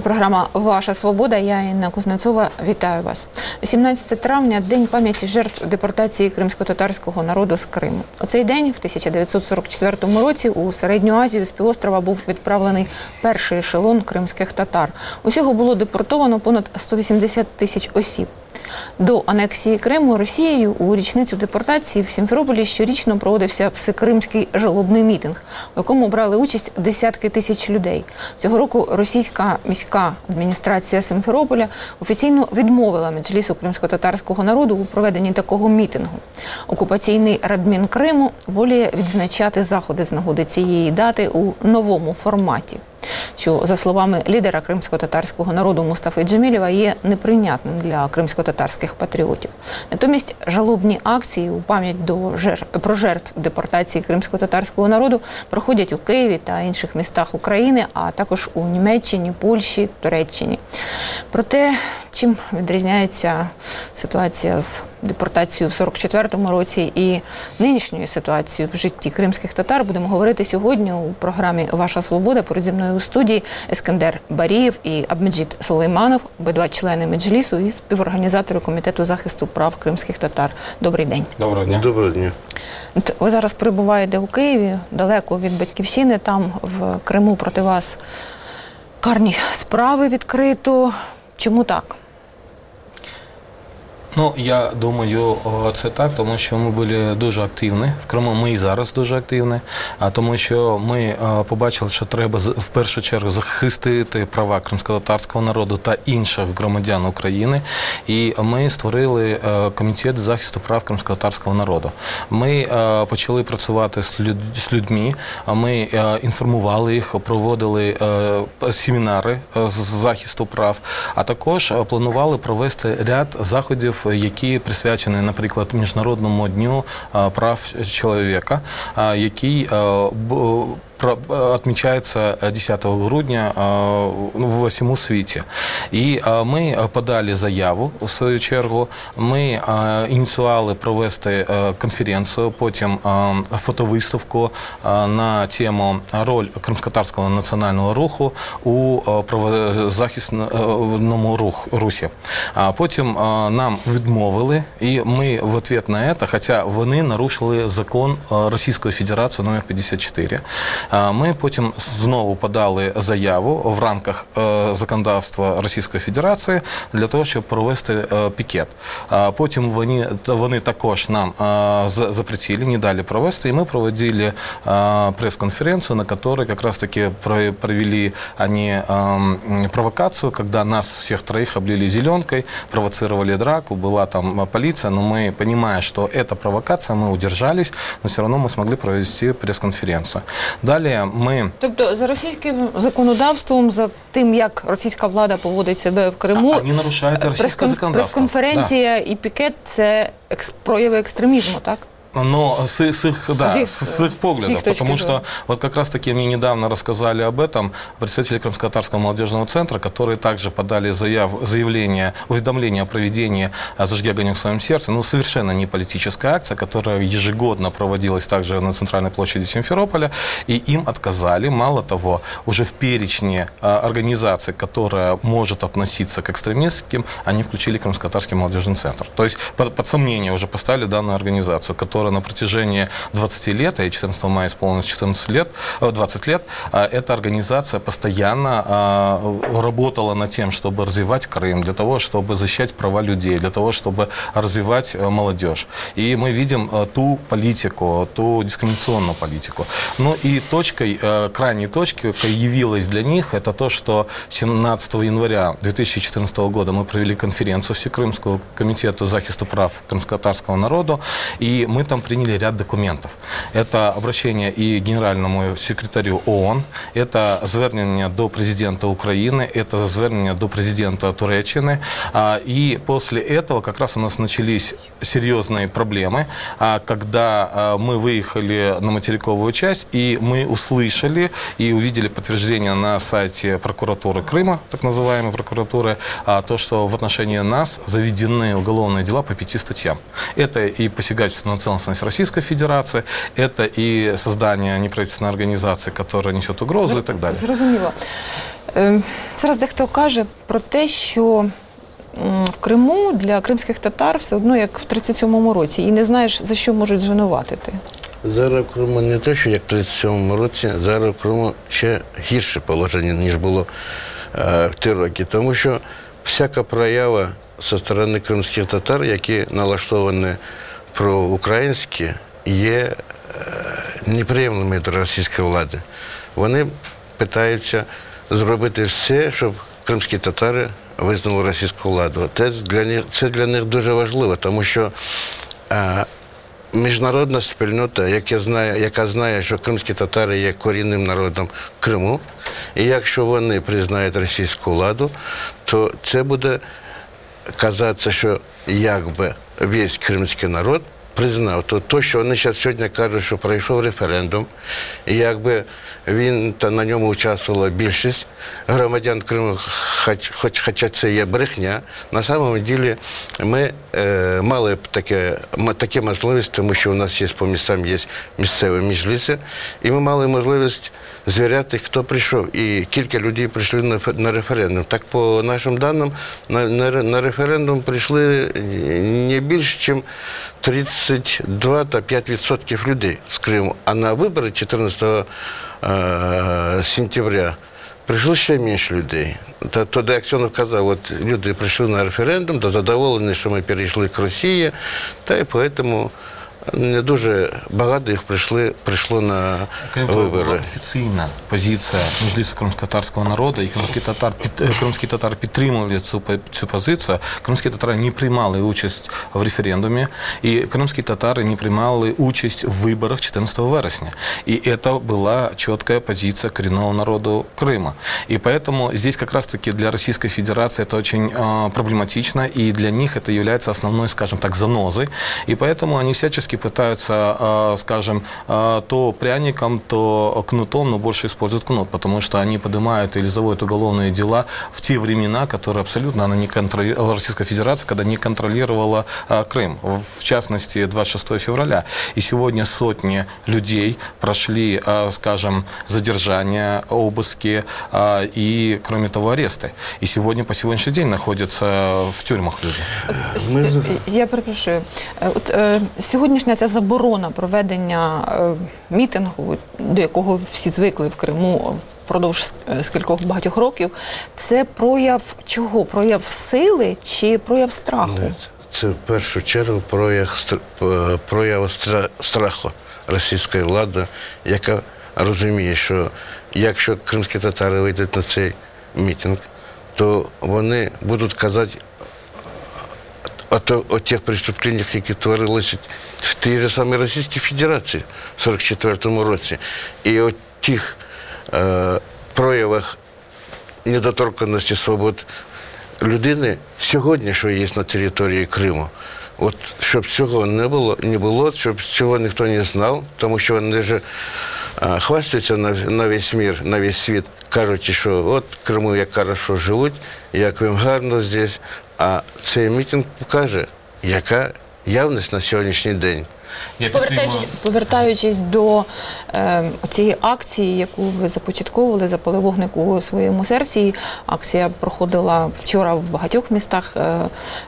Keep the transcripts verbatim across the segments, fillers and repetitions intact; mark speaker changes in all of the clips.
Speaker 1: Програма «Ваша свобода». Я, Інна Кузнецова, вітаю вас. сімнадцяте травня – День пам'яті жертв депортації кримсько-татарського народу з Криму. У цей день, в тисяча дев'ятсот сорок четвертому році, у Середню Азію з півострова був відправлений перший ешелон кримських татар. Усього було депортовано понад сто вісімдесят тисяч осіб. До анексії Криму Росією у річницю депортації в Сімферополі щорічно проводився всекримський жалобний мітинг, у якому брали участь десятки тисяч людей. Цього року російська міська адміністрація Сімферополя офіційно відмовила Меджлісу кримсько-татарського народу у проведенні такого мітингу. Окупаційний Радмін Криму воліє відзначати заходи з нагоди цієї дати у новому форматі, що, за словами лідера кримсько-татарського народу Мустафи Джемілєва, є неприйнятним для кримсько-татарських патріотів. Натомість жалобні акції у пам'ять до жертв, про жертв депортації кримсько-татарського народу проходять у Києві та інших містах України, а також у Німеччині, Польщі, Туреччині. Про те, чим відрізняється ситуація з депортацією в сорок четвертому році і нинішньою ситуацією в житті кримських татар, будемо говорити сьогодні у програмі «Ваша свобода». Поряд зі мною у студії Ескендер Барієв і Абмеджід Сулейманов, обидва члени Меджлісу і співорганізатори Комітету захисту прав кримських татар. Добрий день.
Speaker 2: Доброго дня.
Speaker 3: Доброго дня.
Speaker 1: Ви зараз перебуваєте у Києві, далеко від батьківщини. Там в Криму проти вас карні справи відкрито. Чому так?
Speaker 2: Ну, я думаю, це так, тому що ми були дуже активні. В Криму ми і зараз дуже активні, а тому що ми побачили, що треба в першу чергу захистити права кримсько-татарського народу та інших громадян України. І ми створили Комітет захисту прав кримсько-татарського народу. Ми почали працювати з людьми, ми інформували їх, проводили семінари з захисту прав, а також планували провести ряд заходів, які присвячені, наприклад, Міжнародному дню прав чоловіка, який отмечается десятого грудня в всьому світі. І ми подали заяву, в свою чергу, ми ініціювали провести конференцію, потім фотовиставку на тему «Роль кримськотатарського національного руху у правозахисному русі». Потім нам відмовили, і ми в відповідь на це, хоча вони нарушили закон Російської Федерації номер п'ятдесят чотири. Ми потім знову подали заяву в рамках законодавства Російської Федерації для того, щоб провести пікет. Потім вони, вони також нам запретили, не дали провести, і ми проводили пресс-конференцию, на которой как раз-таки провели они провокацию, когда нас всех троих облили зеленкой, провоцировали драку, была там полиция, но мы, понимая, что это провокация, мы удержались, но все равно мы смогли провести пресс-конференцию. Далее ми...
Speaker 1: Тобто за російським законодавством, за тим, як російська влада поводить себе в Криму,
Speaker 2: вони нарушають російське законодавство.
Speaker 1: Прес-конференція і пікет – це екс... прояви екстремізму, так?
Speaker 2: Но с, с их, да,
Speaker 1: с их,
Speaker 2: с их поглядов,
Speaker 1: их
Speaker 2: потому что вот как раз-таки мне недавно рассказали об этом представители Крымско-татарского молодежного центра, которые также подали заяв, заявление, уведомление о проведении «Зажги огонек в своем сердце», ну, совершенно не политическая акция, которая ежегодно проводилась также на центральной площади Симферополя, и им отказали. Мало того, уже в перечне организаций, которая может относиться к экстремистским, они включили Крымско-татарский молодежный центр. То есть под, под сомнение уже поставили данную организацию, которая на протяжении двадцати лет, а четырнадцатого мая исполнилось четырнадцать лет, двадцать лет, эта организация постоянно работала над тем, чтобы развивать Крым, для того, чтобы защищать права людей, для того, чтобы развивать молодежь. И мы видим ту политику, ту дискриминационную политику. Ну и точкой, крайней точкой явилась для них, это то, что семнадцатого января две тысячи четырнадцатого года мы провели конференцию Всекрымского комитета захисту прав кримськотатарського народу, и мы там приняли ряд документов. Это обращение и генеральному секретарю ООН, это звернення до президента Украины, это звернення до президента Туреччины. И после этого как раз у нас начались серьезные проблемы, когда мы выехали на материковую часть, и мы услышали и увидели подтверждение на сайте прокуратуры Крыма, так называемой прокуратуры, то, что в отношении нас заведены уголовные дела по пяти статьям. Это и посягательство на целостность Российской Федерации, это и создание неправительственной организации, которая несет угрозу и так далее.
Speaker 1: Зрозуміло. Зараз дехто каже про те, що в Криму для кримських татар все одно, як в тридцять сьомому році, і не знаєш, за що можуть звинуватити.
Speaker 3: Зараз в Криму не те, що як в тридцять сьомому році, зараз в Криму ще гірше положення, ніж було е, в ті роки. Тому що всяка проява зі сторони кримських татар, які налаштовані проукраїнські, є е, неприємними для російської влади. Вони питаються зробити все, щоб кримські татари визнали російську владу. Це для них, це для них дуже важливо, тому що е, міжнародна спільнота, яка знає, яка знає, що кримські татари є корінним народом Криму, і якщо вони признають російську владу, то це буде казатися, що якби весь кримський народ признав. То, то що вони зараз сьогодні кажуть, що пройшов референдум, і якби він, та на ньому участвувала більшість громадян Криму, хоч, хоч, хоча це є брехня, на самом ділі ми е, мали б таке, таке можливість, тому що у нас є по містам є місцеві міжліси, і ми мали можливість звіряти, хто прийшов. І кілька людей прийшли на, на референдум. Так, по нашим даним, на, на, на референдум прийшли не більше, ніж тридцять два та п'ять відсотків людей з Криму. А на вибори чотирнадцятого сентября прийшло ще менше людей. Та, тоді Аксьонов казав, от люди прийшли на референдум, та задоволені, що ми перейшли к Росії, та й тому не дуже багато їх прийшли, прийшло на вибори.
Speaker 2: Офіційна позиція Меджлісу кримськотатарського народу, і кримські татар, кримські татари підтримували цю, цю позицію. Кримські татари не приймали участь в референдумі, і кримські татари не приймали участь в виборах чотирнадцятого вересня. И это была четкая позиция коренного народа Крыма. И поэтому здесь как раз-таки для Российской Федерации это очень э, проблематично, и для них это является основной, скажем так, занозой. И поэтому они всячески пытаются, скажем, то пряником, то кнутом, но больше используют кнут, потому что они поднимают или заводят уголовные дела в те времена, которые абсолютно она не контролировала, Российская Федерация, когда не контролировала Крым, в частности, двадцать шестого февраля. И сегодня сотни людей прошли, скажем, задержания, обыски и, кроме того, аресты. И сегодня, по сегодняшний день находятся в тюрьмах люди.
Speaker 1: Я перепрошую. От, е, сьогоднішня ця заборона проведення е, мітингу, до якого всі звикли в Криму впродовж скількох багатьох років, це прояв чого? Прояв сили чи прояв страху?
Speaker 3: Нет, це в першу чергу прояв, прояв страху російської влади, яка розуміє, що якщо кримські татари вийдуть на цей мітинг, то вони будуть казати о, то, о тих преступлениях, які творилися в тій же самій Російській Федерації в сорок четвертому році. І о тих е, проявах недоторканності свобод людини сьогодні, що є на території Криму. От, щоб цього не було, не було, щоб цього ніхто не знав, тому що вони ж е, хвастаються на, на весь мір, на весь світ, кажучи, що от в Криму як хорошо живуть, як їм гарно здесь. А цей мітинг покаже, яка явність на сьогоднішній день.
Speaker 1: Повертаючись, повертаючись до е, цієї акції, яку ви започатковували, запали вогник у своєму серці, акція проходила вчора в багатьох містах, е,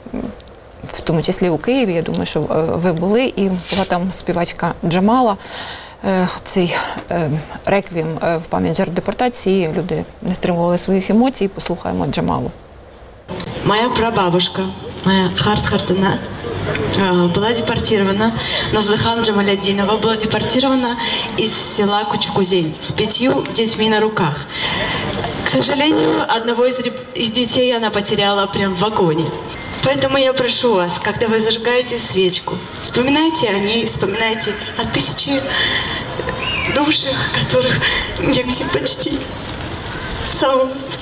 Speaker 1: в тому числі у Києві, я думаю, що е, ви були, і була там співачка Джамала. Е, цей е, реквієм е, в пам'ять жертв депортації, люди не стримували своїх емоцій, послухаємо Джамалу.
Speaker 4: Моя прабабушка, моя Харт-Хартанат, была депортирована, Назлыхан Джамаляддинова была депортирована из села Кучукузень с пятью детьми на руках. К сожалению, одного из, из детей она потеряла прямо в вагоне. Поэтому я прошу вас, когда вы зажигаете свечку, вспоминайте о ней, вспоминайте о тысяче душах, которых негде почти солнце.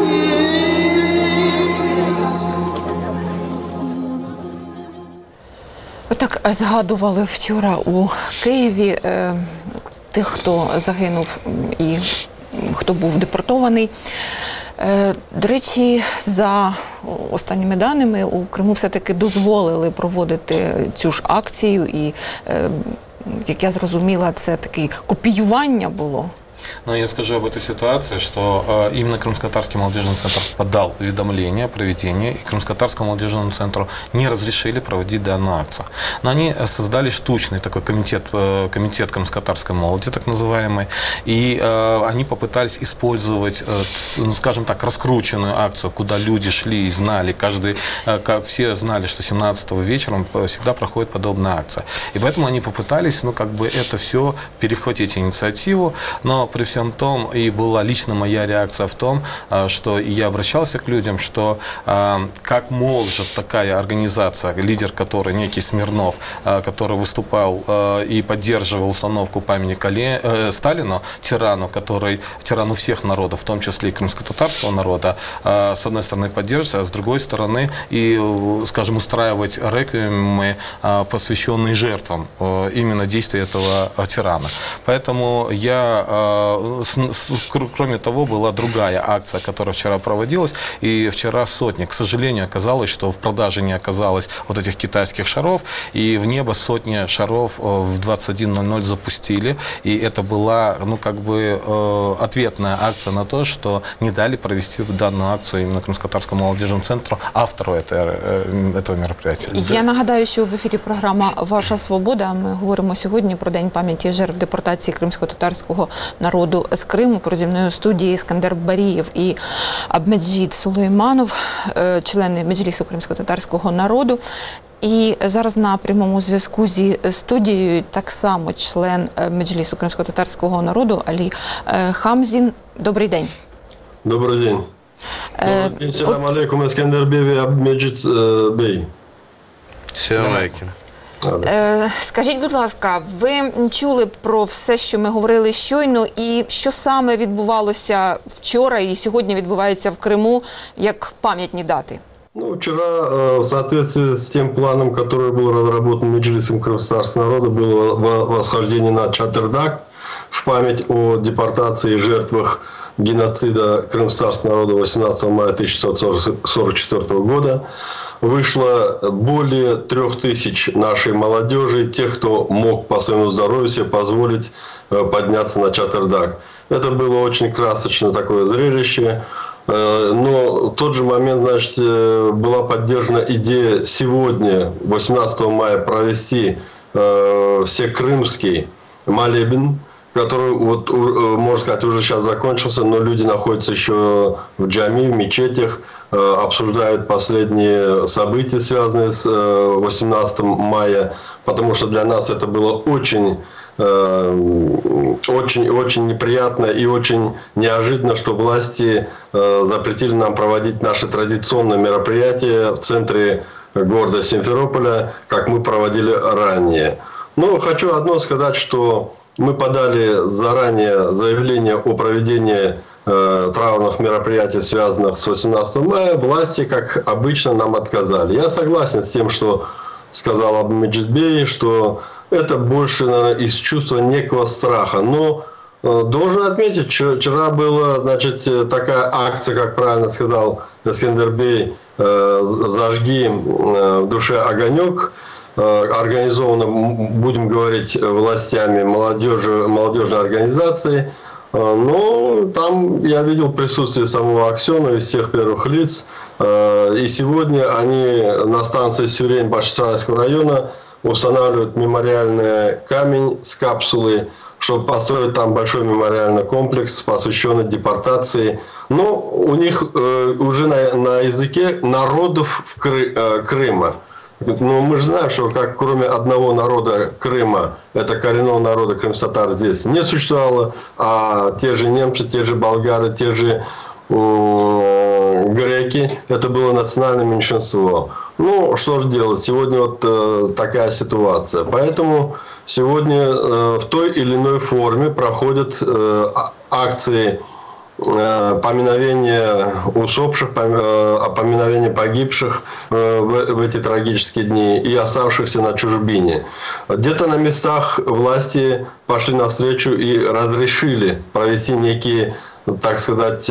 Speaker 1: Отак згадували вчора у Києві е, тих, хто загинув і хто був депортований. Е, до речі, за останніми даними, у Криму все-таки дозволили проводити цю ж акцію і, е, як я зрозуміла, це таке копіювання було.
Speaker 2: Но я скажу об этой ситуации, что э, именно Крымско-Татарский молодежный центр подал уведомление о проведении, и Крымско-Татарскому молодежному центру не разрешили проводить данную акцию. Но они создали штучный такой комитет, э, комитет Крымско-Татарской молоди, так называемый, и э, они попытались использовать, э, ну, скажем так, раскрученную акцию, куда люди шли и знали, каждый, э, все знали, что семнадцатого вечером всегда проходит подобная акция. И поэтому они попытались, ну, как бы это все перехватить инициативу, но при всем том и была лично моя реакция в том, что я обращался к людям, что как может такая организация, лидер которой некий Смирнов, который выступал и поддерживал установку памятника Сталину, тирану, который тирану всех народов, в том числе и крымско-татарского народа, с одной стороны поддерживать, а с другой стороны и, скажем, устраивать реквиемы, посвященные жертвам именно действия этого тирана. Поэтому я, кроме того, была другая акция, которая вчера проводилась, и вчера сотни, к сожалению, оказалось, что в продаже не оказалось вот этих китайских шаров, и в небо сотни шаров в двадцать один ноль ноль запустили, и это была, ну, как бы ответная акция на то, что не дали провести данную акцію именно Крымско-Татарському молодіжному центру, автору этого мероприятия.
Speaker 1: Я нагадаю, що в ефірі програма «Ваша свобода». Ми говоримо сьогодні про День пам'яті жертв депортації кримсько-татарського народу з Криму. Про зі мною в студії Іскандер Барієв і Абмеджід Сулейманов, члени Меджлісу кримсько-татарського народу. І зараз на прямому зв'язку зі студією так само член Меджлісу кримсько-татарського народу Алі Хамзін. Добрий день.
Speaker 5: Добрий день. Добрий день. Селам алейкум, Іскандер Барієв і Абмеджід Бей.
Speaker 3: Селам алейкум.
Speaker 1: Скажіть, будь ласка, ви чули про все, що ми говорили щойно, і що саме відбувалося вчора і сьогодні відбувається в Криму як пам'ятні дати?
Speaker 5: Ну, вчера, в соответствии с тем планом, который был разработан Меджлисом Крымско-Татарского народа, было восхождение на Чатырдак в память о депортации и жертвах геноцида крымско-татарского народа восемнадцатого мая тысяча девятьсот сорок четвёртого года. Вышло более трех тысяч нашей молодежи, тех, кто мог по своему здоровью себе позволить подняться на Чатырдак. Это было очень красочное такое зрелище. Но в тот же момент, значит, была поддержана идея сегодня, восемнадцатого мая, провести всекрымский молебен, который, вот, можно сказать, уже сейчас закончился, но люди находятся еще в джами, в мечетях, обсуждают последние события, связанные с восемнадцатым мая, потому что для нас это было очень, очень, очень неприятно и очень неожиданно, что власти запретили нам проводить наши традиционные мероприятия в центре города Симферополя, как мы проводили ранее. Но хочу одно сказать, что мы подали заранее заявление о проведении э, траурных мероприятий, связанных с восемнадцатым мая. Власти, как обычно, нам отказали. Я согласен с тем, что сказал Абмеджид Бей, что это больше, наверное, из чувства некого страха. Но э, должен отметить, вчера была, значит, такая акция, как правильно сказал Искандер Бей, э, «Зажги в душе огонек», организовано, будем говорить, властями молодежи, молодежной организации. Но там я видел присутствие самого Аксенова и всех первых лиц. И сегодня они на станции Сюрень Башкирского района устанавливают мемориальный камень с капсулой, чтобы построить там большой мемориальный комплекс, посвященный депортации. Но у них уже на, на языке народов в Кры, Крыма. Но мы же знаем, что как кроме одного народа Крыма, это коренного народа крымско-татар, здесь не существовало, а те же немцы, те же болгары, те же э, греки, это было национальное меньшинство. Ну, что же делать? Сегодня вот э, такая ситуация. Поэтому сегодня э, в той или иной форме проходят э, акции поминовение усопших, поминовение погибших в эти трагические дни и оставшихся на чужбине. Где-то на местах власти пошли навстречу и разрешили провести некие, так сказать,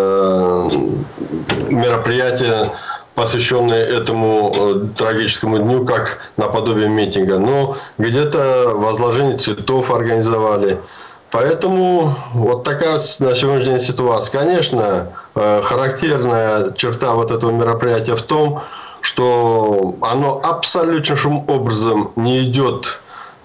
Speaker 5: мероприятия, посвященные этому трагическому дню, как наподобие митинга. Но где-то возложение цветов организовали. Поэтому вот такая вот на сегодняшний день ситуация. Конечно, характерная черта вот этого мероприятия в том, что оно абсолютнейшим образом не идет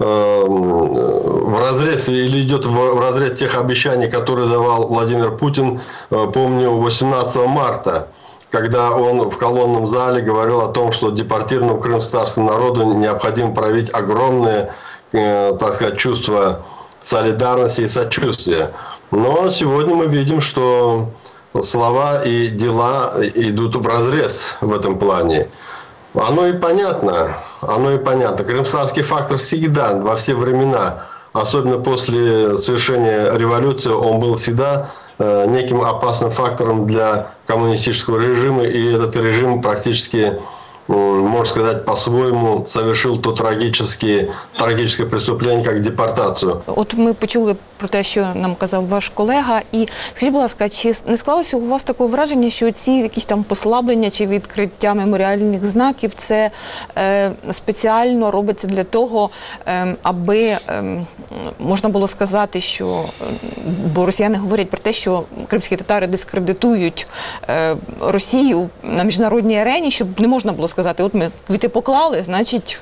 Speaker 5: в разрез или идет в разрез тех обещаний, которые давал Владимир Путин, помню, восемнадцатого марта, когда он в колонном зале говорил о том, что депортированному крымско-татарскому народу необходимо проявить огромное, так сказать, чувство солидарности и сочувствия. Но сегодня мы видим, что слова и дела идут вразрез в этом плане. Оно и понятно, оно и понятно. Крымско-татарский фактор всегда, во все времена, особенно после совершения революции, он был всегда э, неким опасным фактором для коммунистического режима, и этот режим практически, можно сказать, по-своєму совершил то трагическое, трагическое преступление, как депортацию.
Speaker 1: От ми почули про те, що нам казав ваш колега, і скажіть, будь ласка, чи не склалося у вас такого враження, що ці якісь там послаблення чи відкриття меморіальних знаків, це е, спеціально робиться для того, е, аби е, можна було сказати, що, бо росіяни говорять про те, що кримські татари дискредитують е, Росію на міжнародній арені, щоб не можна було сказати, от ми квіти поклали, значить...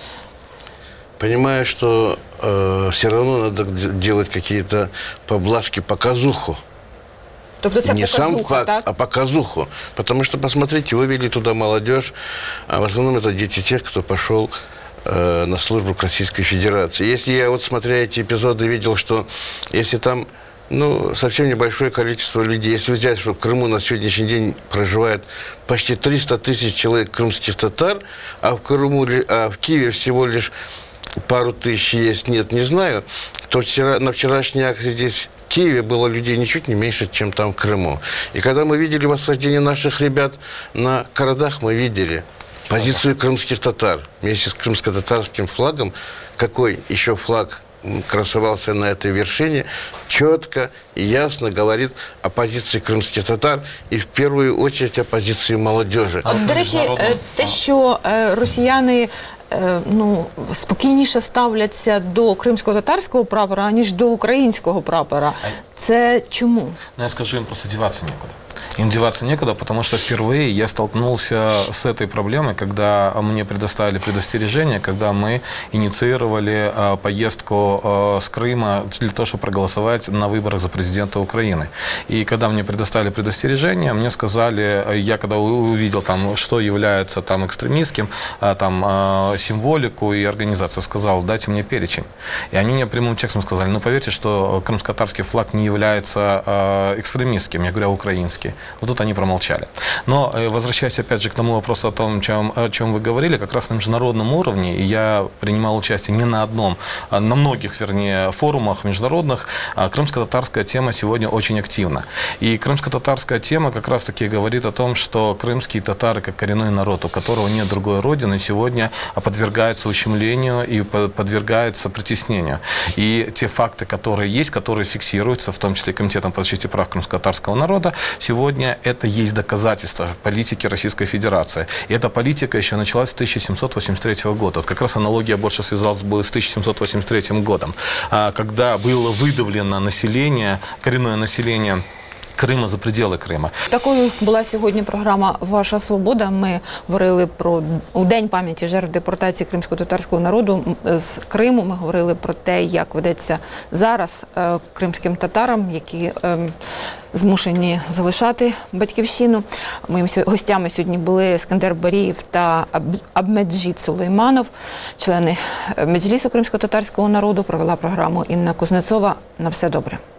Speaker 3: Понимаю, что э, все равно надо делать какие-то поблажки, показуху.
Speaker 1: Тобто це
Speaker 3: не
Speaker 1: показуха,
Speaker 3: сам факт,
Speaker 1: так?
Speaker 3: а показуху. Потому что, посмотрите, вывели туда молодежь, а в основном это дети тех, кто пошел э, на службу к Российской Федерации. Если я, вот смотря эти эпизоды, видел, что если там ну, совсем небольшое количество людей, если взять, что в Крыму на сегодняшний день проживает почти триста тысяч человек крымских татар, а в Крыму, а в Киеве всего лишь пару тысяч есть, нет, не знаю, то вчера, на вчерашней акции здесь в Киеве было людей ничуть не меньше, чем там в Крыму. И когда мы видели восхождение наших ребят на городах, мы видели позицию крымских татар вместе с крымско-татарским флагом. Какой еще флаг красовался на этой вершине, четко и ясно говорит о позиции крымских татар и в первую очередь о позиции молодежи.
Speaker 1: А, до речі, те, що е, росіяни е, ну, спокійніше ставляться до кримсько-татарського прапора, аніж до українського прапора, це чому?
Speaker 2: Ну, я скажу, им просто деваться некуда. Им деваться некуда, потому что впервые я столкнулся с этой проблемой, когда мне предоставили предостережение, когда мы инициировали э, поездку э, с Крыма для того, чтобы проголосовать на выборах за президента Украины. И когда мне предоставили предостережение, мне сказали, я когда увидел, там, что является там, экстремистским, э, там, э, символику и организацию, сказал, дайте мне перечень. И они мне прямым текстом сказали, ну поверьте, что крымско-татарский флаг не является э, экстремистским, я говорю, а украинский. Но тут они промолчали. Но, возвращаясь опять же к тому вопросу о том, чем, о чем вы говорили, как раз на международном уровне, и я принимал участие не на одном, а на многих, вернее, форумах международных, крымско-татарская тема сегодня очень активна. И крымско-татарская тема как раз-таки говорит о том, что крымские татары, как коренной народ, у которого нет другой родины, сегодня подвергаются ущемлению и подвергаются притеснению. И те факты, которые есть, которые фиксируются, в том числе Комитетом по защите прав крымско-татарского народа, сегодня это есть доказательство политики Российской Федерации. И эта политика еще началась с тысяча семьсот восемьдесят третьего года. Вот как раз аналогия больше связалась бы с тысяча семьсот восемьдесят третьим годом, когда было выдавлено население, коренное население Крима за пределы Крима.
Speaker 1: Такою була сьогодні програма «Ваша свобода». Ми говорили про у День пам'яті жертв депортації кримсько-татарського народу з Криму. Ми говорили про те, як ведеться зараз е, кримським татарам, які е, змушені залишати батьківщину. Моїми гостями сьогодні були Ескандер Барієв та Абмеджід Сулейманов, члени Меджлісу кримсько-татарського народу. Провела програму Інна Кузнецова. На все добре.